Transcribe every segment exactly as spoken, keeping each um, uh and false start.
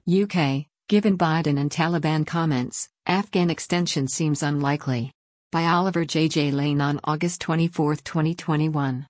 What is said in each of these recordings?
U K, given Biden and Taliban comments, Afghan extension seems unlikely. By Oliver J. J. Lane on August twenty-fourth, twenty twenty-one.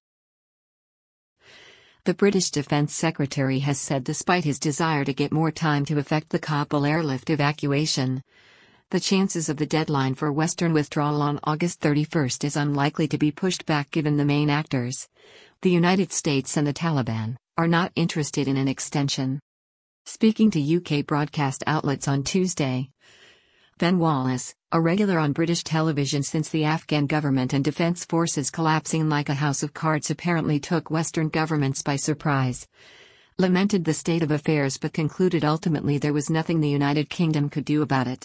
The British Defence Secretary has said despite his desire to get more time to effect the Kabul airlift evacuation, the chances of the deadline for Western withdrawal on August thirty-first is unlikely to be pushed back given the main actors, the United States and the Taliban, are not interested in an extension. Speaking to U K broadcast outlets on Tuesday, Ben Wallace, a regular on British television since the Afghan government and defence forces collapsing like a house of cards apparently took Western governments by surprise, lamented the state of affairs but concluded ultimately there was nothing the United Kingdom could do about it.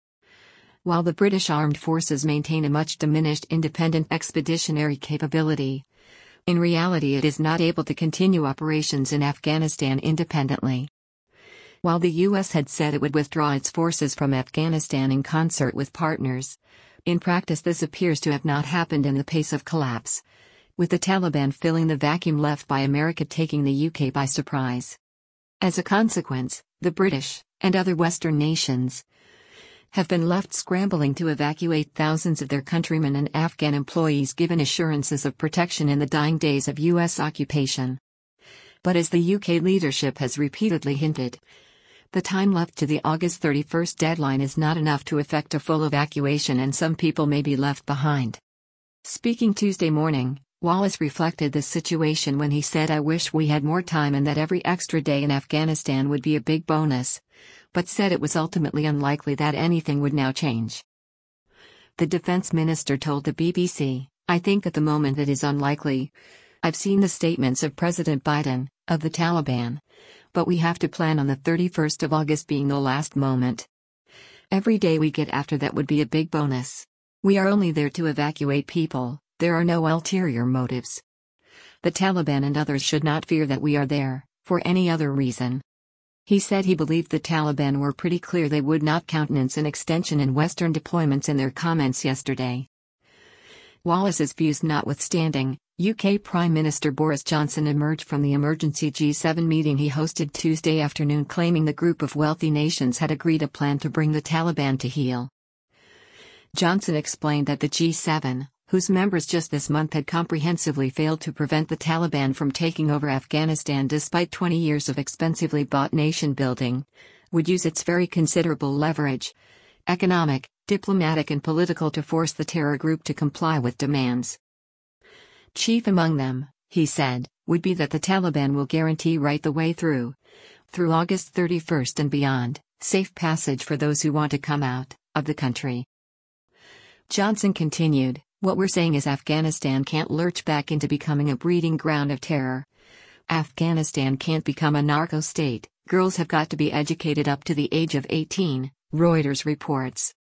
While the British armed forces maintain a much diminished independent expeditionary capability, in reality it is not able to continue operations in Afghanistan independently. While the U S had said it would withdraw its forces from Afghanistan in concert with partners, in practice this appears to have not happened in the pace of collapse, with the Taliban filling the vacuum left by America taking the U K by surprise. As a consequence, the British, and other Western nations, have been left scrambling to evacuate thousands of their countrymen and Afghan employees given assurances of protection in the dying days of U S occupation. But as the U K leadership has repeatedly hinted, the time left to the August thirty-first deadline is not enough to effect a full evacuation and some people may be left behind. Speaking Tuesday morning, Wallace reflected this situation when he said, "I wish we had more time and that every extra day in Afghanistan would be a big bonus," but said it was ultimately unlikely that anything would now change. The defense minister told the B B C, "I think at the moment it is unlikely. I've seen the statements of President Biden, of the Taliban, but we have to plan on the thirty-first of August being the last moment. Every day we get after that would be a big bonus. We are only there to evacuate people, there are no ulterior motives. The Taliban and others should not fear that we are there, for any other reason." He said he believed the Taliban were pretty clear they would not countenance an extension in Western deployments in their comments yesterday. Wallace's views notwithstanding, U K Prime Minister Boris Johnson emerged from the emergency G seven meeting he hosted Tuesday afternoon claiming the group of wealthy nations had agreed a plan to bring the Taliban to heel. Johnson explained that the G seven, whose members just this month had comprehensively failed to prevent the Taliban from taking over Afghanistan despite twenty years of expensively bought nation building, would use its very considerable leverage, economic, diplomatic and political, to force the terror group to comply with demands. Chief among them, he said, would be that the Taliban will guarantee right the way through, through August thirty-first and beyond, safe passage for those who want to come out of the country. Johnson continued, "What we're saying is Afghanistan can't lurch back into becoming a breeding ground of terror. Afghanistan can't become a narco state. Girls have got to be educated up to the age of eighteen," Reuters reports.